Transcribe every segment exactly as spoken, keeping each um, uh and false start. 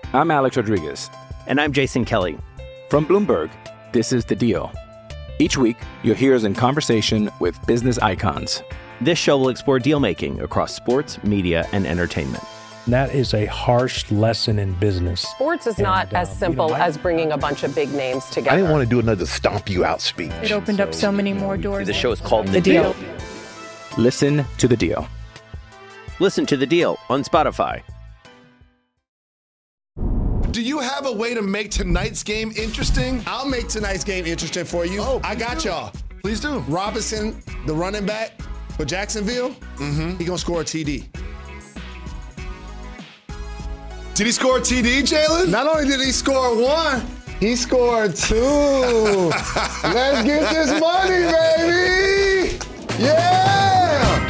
I'm Alex Rodriguez. And I'm Jason Kelly. From Bloomberg, this is The Deal. Each week, you'll hear us in conversation with business icons. This show will explore deal-making across sports, media, and entertainment. That is a harsh lesson in business. Sports is not and, uh, as simple you know, I, as bringing a bunch of big names together. I didn't want to do another stomp you out speech. It opened so, up so many more doors. The show is called The, the deal. deal. Listen to The Deal. Listen to The Deal on Spotify. Do you have a way to make tonight's game interesting? I'll make tonight's game interesting for you. Oh, I got do. y'all. Please do. Robinson, the running back for Jacksonville, mm-hmm. he gonna score a T D. Did he score a T D, Jalen? Not only did he score one, he scored two. Let's get this money, baby! Yeah!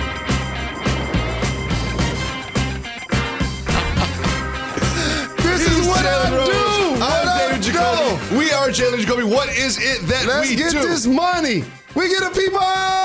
This is what I do! I'm David Jacoby. We are Jalen Jacoby. What is it that Let's we do? Let's get this money. We get a people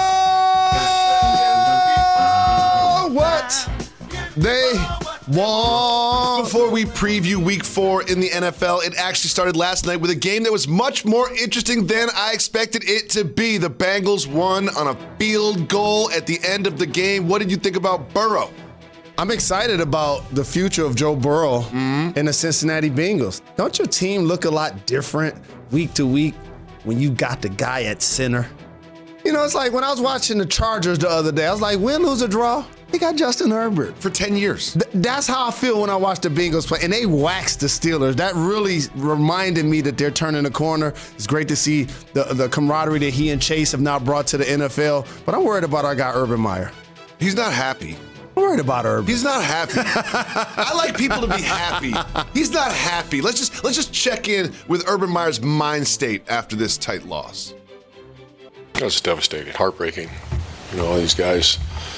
what they want. Before we preview week four in the N F L, it actually started last night with a game that was much more interesting than I expected it to be. The Bengals won on a field goal at the end of the game. What did you think about Burrow? I'm excited about the future of Joe Burrow mm-hmm. and the Cincinnati Bengals. Don't your team look a lot different week to week when you got the guy at center? You know, it's like when I was watching the Chargers the other day, I was like, win, lose, or draw, they got Justin Herbert. For ten years. Th- that's how I feel when I watch the Bengals play. And they waxed the Steelers. That really reminded me that they're turning the corner. It's great to see the, the camaraderie that he and Chase have now brought to the N F L. But I'm worried about our guy, Urban Meyer. He's not happy. I'm worried about Urban. He's not happy. I like people to be happy. He's not happy. Let's just let's just check in with Urban Meyer's mind state after this tight loss. That's devastating, heartbreaking. You know, these guys,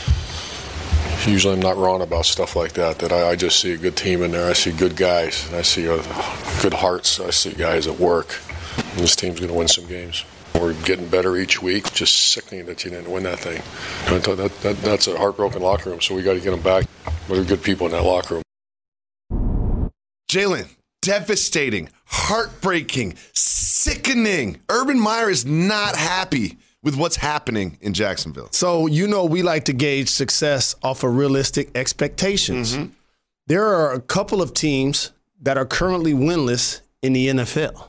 usually I'm not wrong about stuff like that, that I, I just see a good team in there. I see good guys. And I see uh, good hearts. I see guys at work. And this team's going to win some games. We're getting better each week. Just sickening that you didn't win that thing. That, that, that's a heartbroken locker room, so we got to get them back. We're good people in that locker room. Jalen, devastating, heartbreaking, sickening. Urban Meyer is not happy with what's happening in Jacksonville. So, you know, we like to gauge success off of realistic expectations. Mm-hmm. There are a couple of teams that are currently winless in the N F L.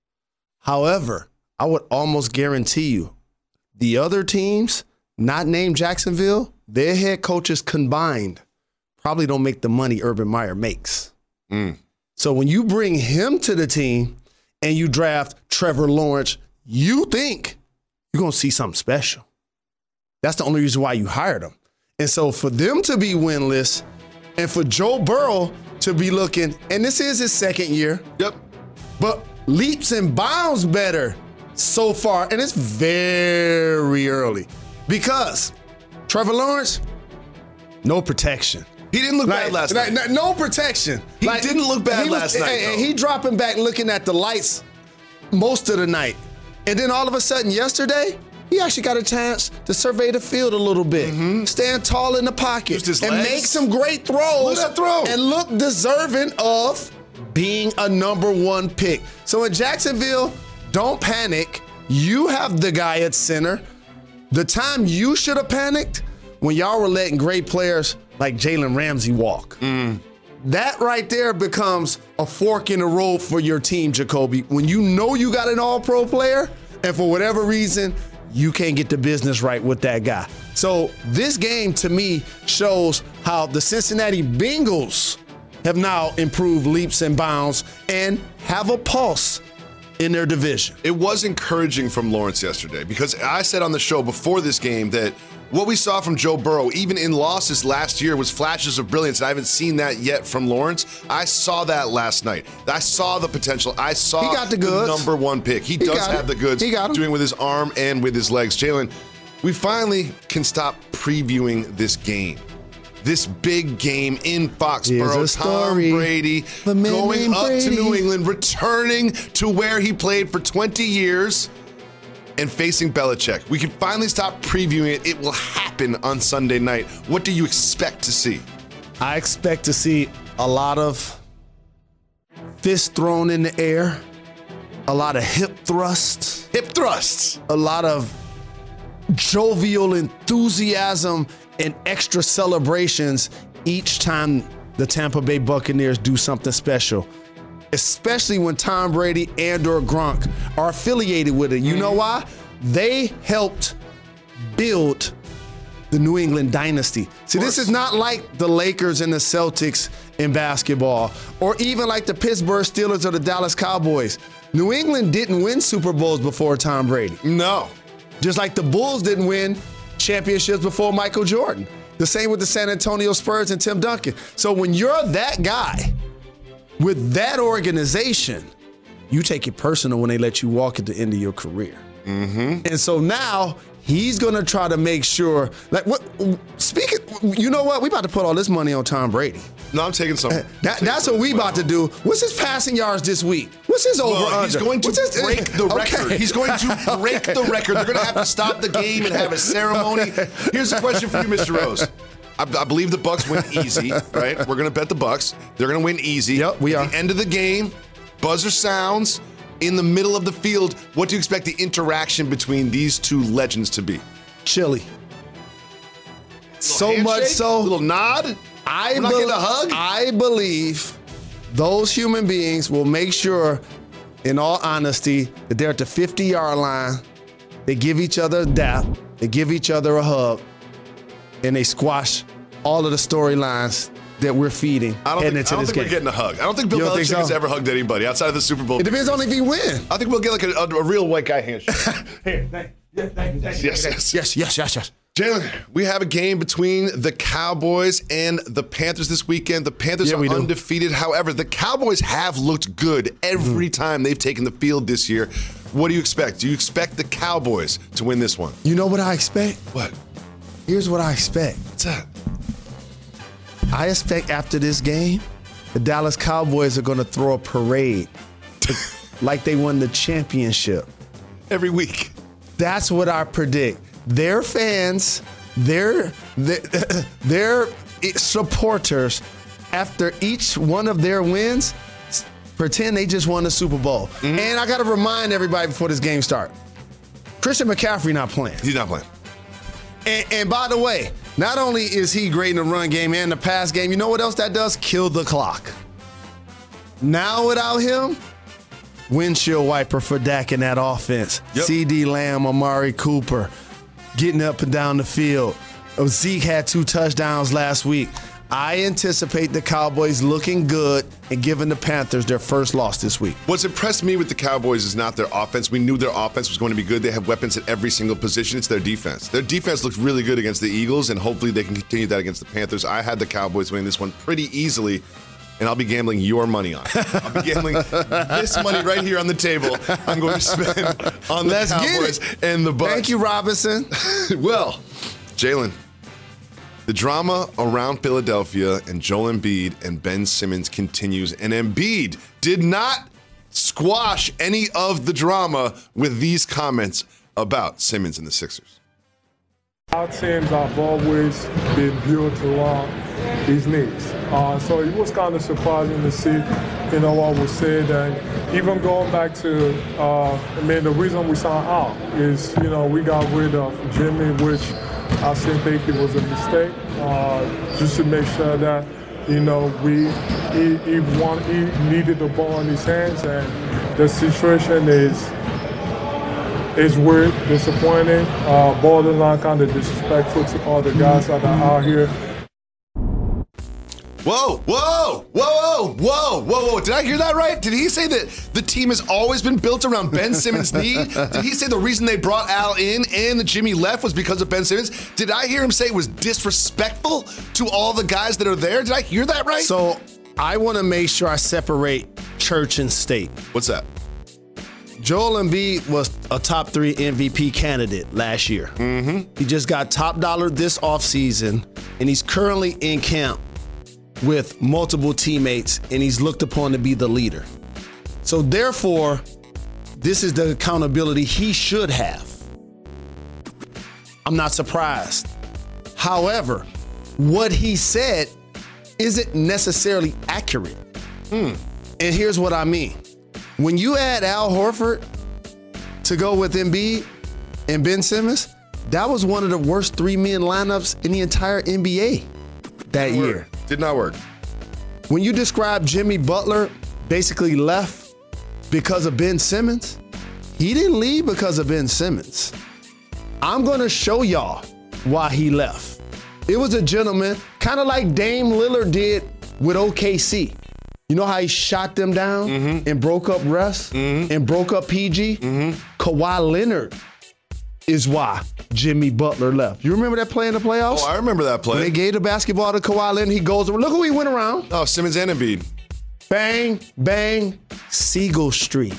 However, I would almost guarantee you the other teams, not named Jacksonville, their head coaches combined probably don't make the money Urban Meyer makes. Mm. So when you bring him to the team and you draft Trevor Lawrence, you think you're going to see something special. That's the only reason why you hired him. And so for them to be winless and for Joe Burrow to be looking, and this is his second year. Yep. But leaps and bounds better so far, and it's very early because Trevor Lawrence, no protection. He didn't look like, bad last like, night. No protection. He like, didn't look bad last was, night. And, and he dropping back looking at the lights most of the night. And then all of a sudden yesterday, he actually got a chance to survey the field a little bit, mm-hmm. stand tall in the pocket, and legs. make some great throws. Look at that throw. And look deserving of being a number one pick. So in Jacksonville, don't panic. You have the guy at center. The time you should have panicked when y'all were letting great players like Jalen Ramsey walk. Mm. That right there becomes a fork in the road for your team, Jacoby. When you know you got an all-pro player, and for whatever reason, you can't get the business right with that guy. So this game, to me, shows how the Cincinnati Bengals have now improved leaps and bounds and have a pulse in their division. It was encouraging from Lawrence yesterday because I said on the show before this game that what we saw from Joe Burrow, even in losses last year, was flashes of brilliance. And I haven't seen that yet from Lawrence. I saw that last night. I saw the potential. I saw he got the, goods. the number one pick. He, he does have it. the goods. He got him. Doing with his arm and with his legs. Jalen, we finally can stop previewing this game. This big game in Foxborough, Tom Brady going up Brady. to New England, returning to where he played for twenty years and facing Belichick. We can finally stop previewing it. It will happen on Sunday night. What do you expect to see? I expect to see a lot of fists thrown in the air, a lot of hip thrusts. Hip thrusts. A lot of jovial enthusiasm and extra celebrations each time the Tampa Bay Buccaneers do something special, especially when Tom Brady and or Gronk are affiliated with it. You know why? They helped build the New England dynasty. See, this is not like the Lakers and the Celtics in basketball, or even like the Pittsburgh Steelers or the Dallas Cowboys. New England didn't win Super Bowls before Tom Brady. No. Just like the Bulls didn't win championships before Michael Jordan. The same with the San Antonio Spurs and Tim Duncan. So when you're that guy with that organization, you take it personal when they let you walk at the end of your career. Mm-hmm. And so now he's going to try to make sure, like, what? Speaking, you know what? We about to put all this money on Tom Brady. No, I'm taking some. That, taking that's some what we well. about to do. What's his passing yards this week? What's his over Well, under? he's going to What's his, break the record. Okay. He's going to break the record. They're going to have to stop the game and have a ceremony. Here's a question for you, Mister Rose. I, I believe the Bucs win easy, right? We're going to bet the Bucs. They're going to win easy. Yep, we are. At the end of the game, buzzer sounds in the middle of the field. What do you expect the interaction between these two legends to be? Chilly. So handshake, much so. A little nod. I We're not be- getting a hug. I believe those human beings will make sure, in all honesty, that they're at the fifty-yard line. They give each other a dap. They give each other a hug. And they squash all of the storylines that we're feeding I don't heading think, into I don't this think game. we're getting a hug. I don't think Bill You don't think Belichick so? has ever hugged anybody outside of the Super Bowl. It depends on if he wins. I think we'll get like a, a, a real white guy handshake. Here, thank you, thank you, thank Yes, you, yes. yes, yes, yes, yes. Jalen, we have a game between the Cowboys and the Panthers this weekend. The Panthers Yeah, are we do. undefeated. However, the Cowboys have looked good every Mm-hmm. time they've taken the field this year. What do you expect? Do you expect the Cowboys to win this one? You know what I expect? What? Here's what I expect. What's that? I expect after this game, the Dallas Cowboys are going to throw a parade like they won the championship. Every week. That's what I predict. Their fans, their, their, their supporters, after each one of their wins, pretend they just won the Super Bowl. Mm-hmm. And I got to remind everybody before this game starts, Christian McCaffrey not playing. He's not playing. And, and by the way, not only is he great in the run game and the pass game, you know what else that does? Kill the clock. Now without him, windshield wiper for Dak in that offense. Yep. C D Lamb, Amari Cooper, getting up and down the field. Oh, Zeke had two touchdowns last week. I anticipate the Cowboys looking good and giving the Panthers their first loss this week. What's impressed me with the Cowboys is not their offense. We knew their offense was going to be good. They have weapons at every single position. It's their defense. Their defense looked really good against the Eagles, and hopefully they can continue that against the Panthers. I had the Cowboys winning this one pretty easily, and I'll be gambling your money on it. I'll be gambling this money right here on the table. I'm going to spend on the Let's get Cowboys it. and the Bucs. Thank you, Robinson. Well, Jalen, the drama around Philadelphia and Joel Embiid and Ben Simmons continues, and Embiid did not squash any of the drama with these comments about Simmons and the Sixers. Our teams have always been built around these needs. Uh, so it was kind of surprising to see, you know, what was said. And even going back to, uh, I mean, the reason we signed Al is, you know, we got rid of Jimmy, which I still think it was a mistake, uh, just to make sure that, you know, we he, he, want, he needed the ball in his hands, and the situation is is weird, disappointing, uh, borderline kind of disrespectful to all the guys that are out here. Whoa, whoa, whoa, whoa, whoa, whoa, whoa. Did I hear that right? Did he say that the team has always been built around Ben Simmons' need? Did he say the reason they brought Al in and the Jimmy left was because of Ben Simmons? Did I hear him say it was disrespectful to all the guys that are there? Did I hear that right? So I want to make sure I separate church and state. What's that? Joel Embiid was a top three M V P candidate last year. Mm-hmm. He just got top dollar this offseason, and he's currently in camp with multiple teammates, and he's looked upon to be the leader. So therefore, this is the accountability he should have. I'm not surprised. However, what he said isn't necessarily accurate. Hmm. And here's what I mean. When you add Al Horford to go with Embiid and Ben Simmons, that was one of the worst three-man lineups in the entire N B A that Didn't year. work. Did not work. When you describe Jimmy Butler basically left because of Ben Simmons, he didn't leave because of Ben Simmons. I'm going to show y'all why he left. It was a gentleman, kind of like Dame Lillard did with O K C. You know how he shot them down mm-hmm. and broke up Russ mm-hmm. and broke up P G? Mm-hmm. Kawhi Leonard is why Jimmy Butler left. You remember that play in the playoffs? Oh, I remember that play. When they gave the basketball to Kawhi Leonard, he goes, look who he went around. Oh, Simmons and Embiid. Bang, bang, Siegel Street.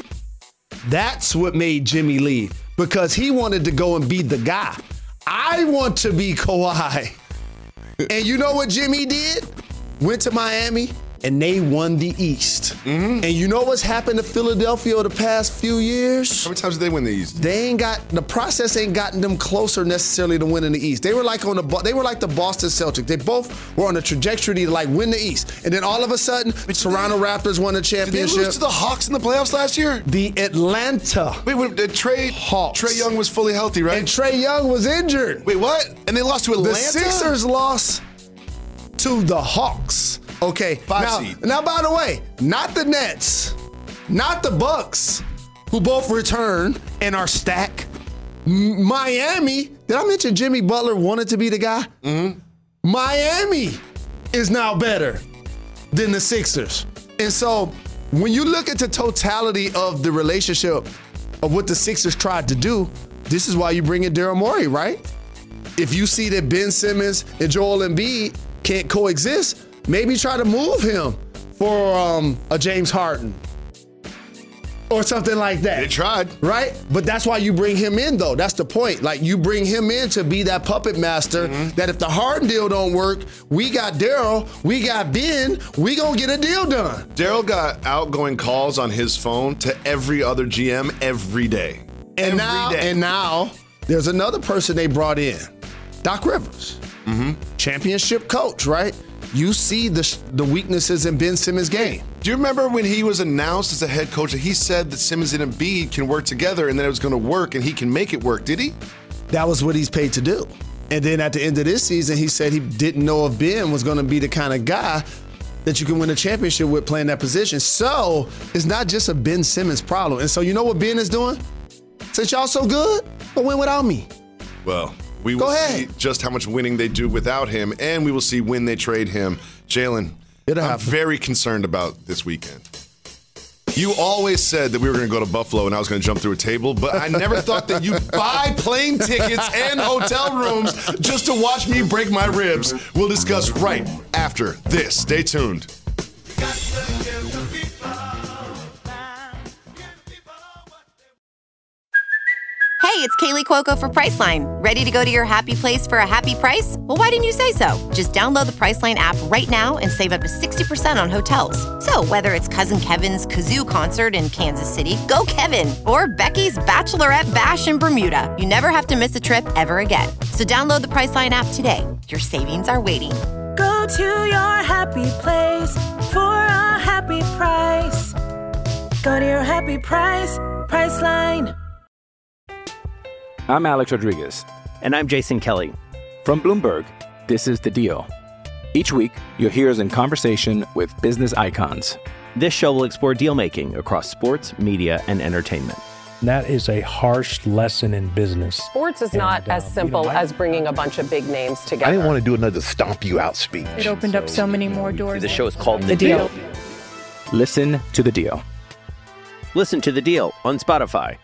That's what made Jimmy leave, because he wanted to go and be the guy. I want to be Kawhi. And you know what Jimmy did? Went to Miami, and they won the East. Mm-hmm. And you know what's happened to Philadelphia the past few years? How many times did they win the East? They ain't got, the process ain't gotten them closer necessarily to winning the East. They were like on the, they were like the Boston Celtics. They both were on a trajectory to like win the East. And then all of a sudden, wait, Toronto they, Raptors won the championship. Did they lose to the Hawks in the playoffs last year? The Atlanta Wait, wait, did Trae, Hawks. Trae Young was fully healthy, right? And Trae Young was injured. Wait, what? And they lost to Atlanta? The Sixers lost to the Hawks. Okay, Five now, seed. now by the way, not the Nets, not the Bucks, who both return and are stacked. M- Miami, did I mention Jimmy Butler wanted to be the guy? Mm-hmm. Miami is now better than the Sixers. And so when you look at the totality of the relationship of what the Sixers tried to do, this is why you bring in Daryl Morey, right? If you see that Ben Simmons and Joel Embiid can't coexist, maybe try to move him for um, a James Harden or something like that. They tried. Right? But that's why you bring him in, though. That's the point. Like, you bring him in to be that puppet master mm-hmm. that if the Harden deal don't work, we got Daryl, we got Ben, we gonna get a deal done. Daryl got outgoing calls on his phone to every other G M every day. And every now, day. and now, there's another person they brought in, Doc Rivers. Mm-hmm. Championship coach, right? You see the the weaknesses in Ben Simmons' game. Do you remember when he was announced as a head coach that he said that Simmons and Embiid can work together and that it was going to work and he can make it work? Did he? That was what he's paid to do. And then at the end of this season, he said he didn't know if Ben was going to be the kind of guy that you can win a championship with playing that position. So it's not just a Ben Simmons problem. And so you know what Ben is doing? Since y'all so good, go win without me. Well, we Go will ahead. see just how much winning they do without him, and we will see when they trade him. Jalen, I'm happen. very concerned about this weekend. You always said that we were going to go to Buffalo and I was going to jump through a table, but I never thought that you'd buy plane tickets and hotel rooms just to watch me break my ribs. We'll discuss right after this. Stay tuned. Hey, it's Kaylee Cuoco for Priceline. Ready to go to your happy place for a happy price? Well, why didn't you say so? Just download the Priceline app right now and save up to sixty percent on hotels. So whether it's Cousin Kevin's Kazoo Concert in Kansas City, go Kevin, or Becky's Bachelorette Bash in Bermuda, you never have to miss a trip ever again. So download the Priceline app today. Your savings are waiting. Go to your happy place for a happy price. Go to your happy price, Priceline. I'm Alex Rodriguez. And I'm Jason Kelly. From Bloomberg, this is The Deal. Each week, you'll hear us in conversation with business icons. This show will explore deal-making across sports, media, and entertainment. That is a harsh lesson in business. Sports is And, not uh, as simple you know, as bringing a bunch of big names together. I didn't want to do another stomp you out speech. It opened up so many more doors. The show is called The, The deal. Deal. Listen to The Deal. Listen to The Deal on Spotify.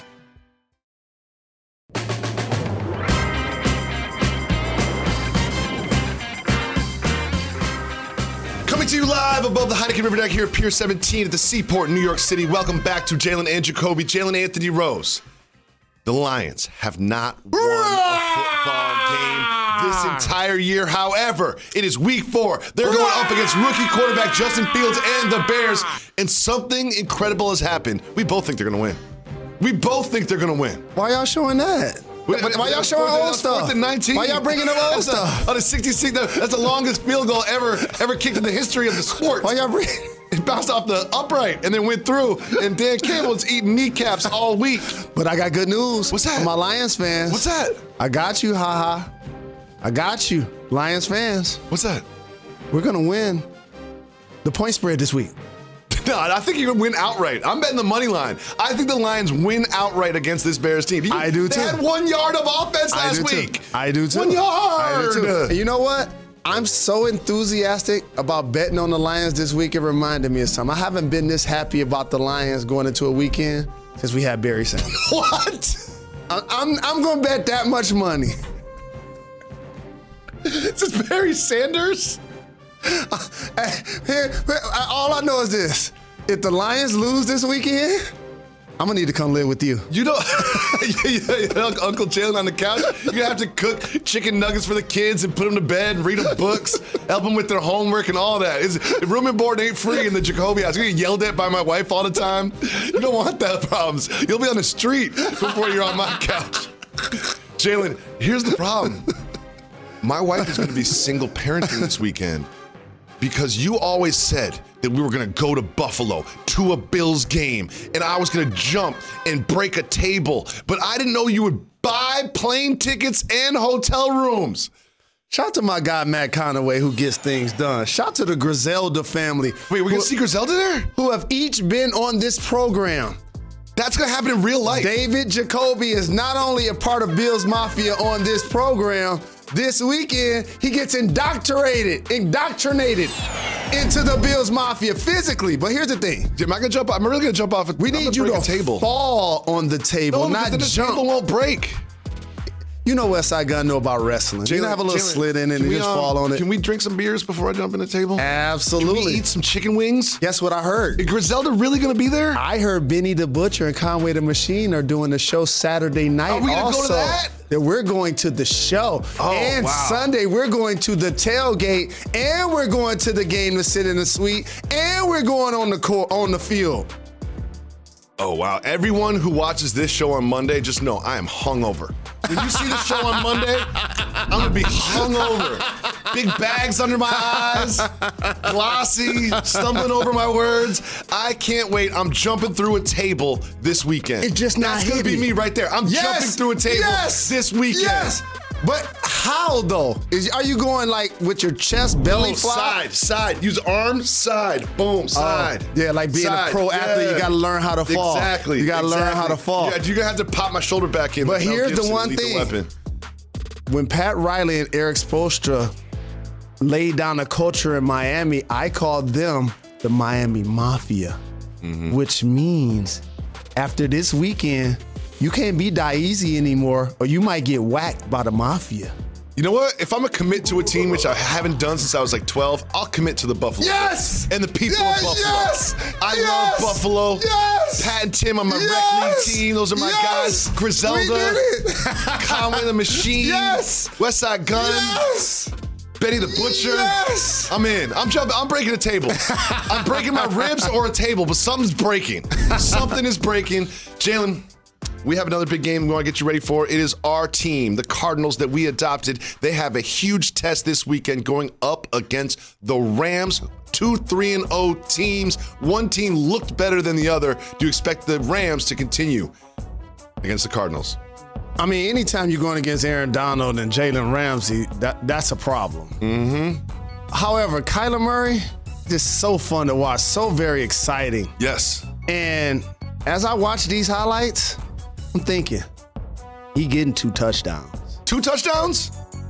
Coming to you live above the Heineken River Deck here at Pier seventeen at the Seaport in New York City. Welcome back to Jalen and Jacoby. Jalen Anthony Rose. The Lions have not won a football game this entire year. However, it is week four. They're going up against rookie quarterback Justin Fields and the Bears. And something incredible has happened. We both think they're going to win. We both think they're going to win. Why y'all showing that? Why, why y'all showing fourth, old stuff? Fourth and nineteen. Why y'all bringing up old That's stuff? A, on a sixty-six, that's the longest field goal ever ever kicked in the history of the sport. Why y'all bring? It bounced off the upright and then went through. And Dan Campbell's eating kneecaps all week. But I got good news. What's that? For my Lions fans. What's that? I got you, haha. I got you, Lions fans. What's that? We're going to win the point spread this week. No, I think you're going to win outright. I'm betting the money line. I think the Lions win outright against this Bears team. You, I do too. They had one yard of offense I last do week. Too. I do too. One yard. I do too. And you know what? I'm so enthusiastic about betting on the Lions this week. It reminded me of something. I haven't been this happy about the Lions going into a weekend since we had Barry Sanders. What? I, I'm I'm going to bet that much money. This is Barry Sanders? Uh, here, all I know is this. If the Lions lose this weekend, I'm going to need to come live with you. You know, Uncle Jalen on the couch, you're going to have to cook chicken nuggets for the kids and put them to bed and read them books, help them with their homework and all that. It's, room and board ain't free in the Jacoby house. You're getting yelled at by my wife all the time. You don't want that problems. You'll be on the street before you're on my couch. Jalen, here's the problem. My wife is going to be single parenting this weekend because you always said that we were going to go to Buffalo to a Bills game and I was going to jump and break a table, but I didn't know you would buy plane tickets and hotel rooms. Shout out to my guy, Matt Conaway, who gets things done. Shout out to the Griselda family. Wait, we're going to see Griselda there? Who have each been on this program. That's going to happen in real life. David Jacoby is not only a part of Bills Mafia on this program, this weekend he gets indoctrinated, indoctrinated into the Bills Mafia physically. But here's the thing. Am I going to jump off? I'm really going to jump off. We need you to table. fall on the table, no, not the jump. The table won't break. You know Westside Gunn know about wrestling. You have a little Jalen, slit in it and we, just um, fall on it. Can we drink some beers before I jump in the table? Absolutely. Can we eat some chicken wings? Guess what I heard? Is Griselda really going to be there? I heard Benny the Butcher and Conway the Machine are doing the show Saturday night. Are we going to also. go to that? That we're going to the show. Oh, and wow. Sunday, we're going to the tailgate, and we're going to the game to sit in the suite, and we're going on the court, on the field. Oh, wow. Everyone who watches this show on Monday, just know I am hungover. When you see the show on Monday, I'm going to be hungover. Big bags under my eyes, glossy, stumbling over my words. I can't wait. I'm jumping through a table this weekend. It's just not That's going to be me right there. I'm yes. jumping through a table yes. this weekend. Yes. But how, though? Is Are you going, like, with your chest belly Boom, flop? Side, side. Use arm, side. Boom, side. Uh, yeah, like being side. a pro yeah. athlete, you got to learn how to fall. Exactly. You got to exactly. learn how to fall. Yeah, you're going to have to pop my shoulder back in. But Mel here's Gibson, the one thing. Weapon. When Pat Riley and Eric Spoelstra laid down a culture in Miami, I called them the Miami Mafia, mm-hmm. which means after this weekend, you can't be Daezy anymore, or you might get whacked by the Mafia. You know what? If I'm going to commit to a team, which I haven't done since I was like twelve, I'll commit to the Buffalo. Yes! And the people yes, of Buffalo. Yes! I yes! love Buffalo. Yes! Pat and Tim on my yes! rec league team. Those are my yes! guys. Griselda. We did it. Conway the Machine. Yes! Westside Gunn. Yes! Benny the Butcher. Yes! I'm in. I'm jumping. I'm breaking a table. I'm breaking my ribs or a table, but something's breaking. Something is breaking. Jalen, we have another big game we want to get you ready for. It is our team, the Cardinals that we adopted. They have a huge test this weekend going up against the Rams. Two three and oh teams. One team looked better than the other. Do you expect the Rams to continue against the Cardinals? I mean, anytime you're going against Aaron Donald and Jalen Ramsey, that that's a problem. Mm-hmm. However, Kyler Murray, just so fun to watch, so very exciting. Yes. And as I watch these highlights, I'm thinking, he getting two touchdowns. Two touchdowns?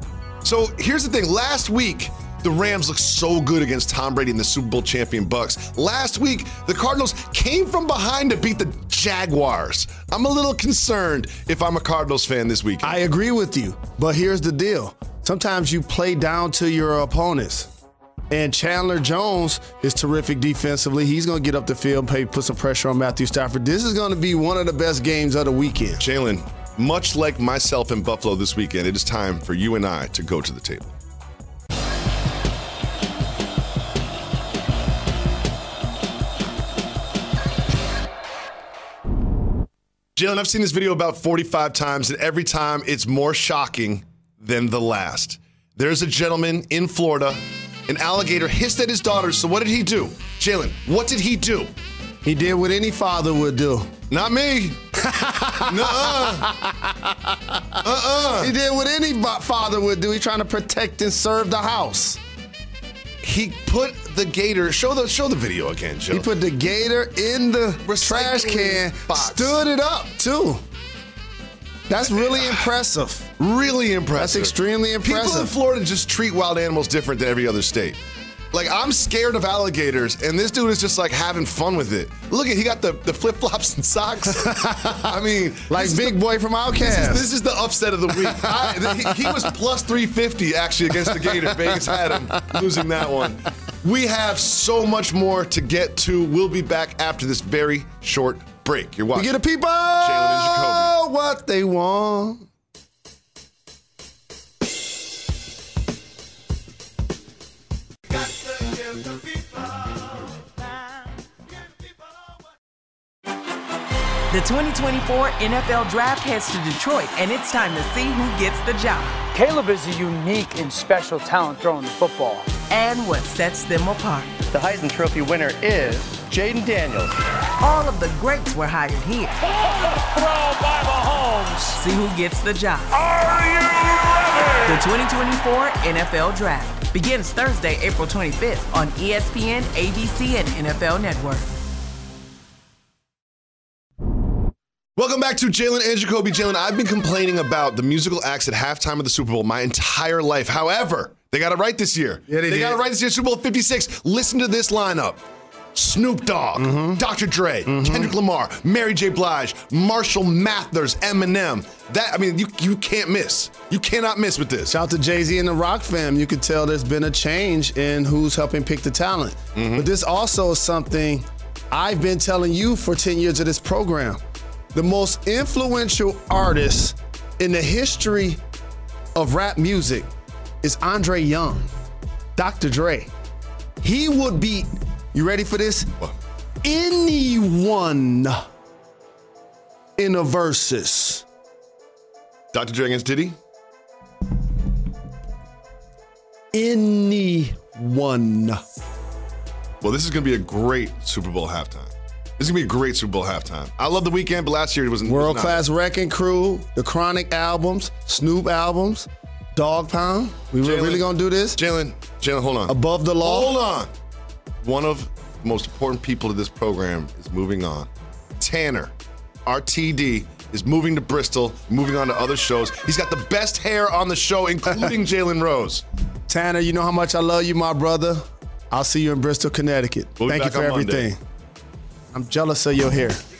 So here's the thing. Last week, the Rams looked so good against Tom Brady and the Super Bowl champion Bucs. Last week, the Cardinals came from behind to beat the Jaguars. I'm a little concerned if I'm a Cardinals fan this weekend. I agree with you, but here's the deal. Sometimes you play down to your opponents. And Chandler Jones is terrific defensively. He's going to get up the field, pay, put some pressure on Matthew Stafford. This is going to be one of the best games of the weekend. Jalen, much like myself in Buffalo this weekend, it is time for you and I to go to the table. Jalen, I've seen this video about forty-five times, and every time it's more shocking than the last. There's a gentleman in Florida an alligator hissed at his daughter. So what did he do? Jalen, what did he do? He did what any father would do. Not me. Nuh-uh. Uh-uh. He did what any father would do. He's trying to protect and serve the house. He put the gator, show the show the video again, Joe. He put the gator in the trash can, box. Stood it up, too. That's really impressive. Really impressive. That's extremely impressive. People in Florida just treat wild animals different than every other state. Like, I'm scared of alligators, and this dude is just, like, having fun with it. Look at, he got the, the flip-flops and socks. I mean. Like Big the, Boy from Outkast. This is, this is the upset of the week. I, he, he was plus three fifty, actually, against the Gator. Vegas had him losing that one. We have so much more to get to. We'll be back after this very short break. You're watching. We get the people Jalen and Jacoby. What they want. The twenty twenty-four N F L Draft heads to Detroit, and it's time to see who gets the job. Caleb is a unique and special talent throwing the football. And what sets them apart. The Heisman Trophy winner is Jaden Daniels. All of the greats were hired here. Throw by Mahomes. See who gets the job. Are you ready? The twenty twenty-four N F L Draft begins Thursday, April twenty-fifth on E S P N, A B C, and N F L Network. Welcome back to Jalen and Jacoby. Jalen, I've been complaining about the musical acts at halftime of the Super Bowl my entire life. However, they got it right this year. Yeah, they, they got it right this year. Super Bowl fifty-six. Listen to this lineup. Snoop Dogg, mm-hmm. Doctor Dre, mm-hmm. Kendrick Lamar, Mary J. Blige, Marshall Mathers, Eminem. That, I mean, you you can't miss. You cannot miss with this. Shout out to Jay-Z and the Rock fam. You could tell there's been a change in who's helping pick the talent. Mm-hmm. But this also is something I've been telling you for ten years of this program. The most influential artist in the history of rap music is Andre Young, Doctor Dre. He would beat, you ready for this? What? Anyone in a versus. Doctor Dre against Diddy? Anyone. Well, this is going to be a great Super Bowl halftime. This is going to be a great Super Bowl halftime. I love The Weeknd, but last year it wasn't. World Class Wrecking Crew, the Chronic albums, Snoop albums, Dog Pound. We Jalen, really going to do this? Jalen, Jalen, hold on. Above the law? Hold on. One of the most important people to this program is moving on. Tanner, our T D, is moving to Bristol, moving on to other shows. He's got the best hair on the show, including Jalen Rose. Tanner, you know how much I love you, my brother. I'll see you in Bristol, Connecticut. We'll Thank you for everything. Monday. I'm jealous of your hair.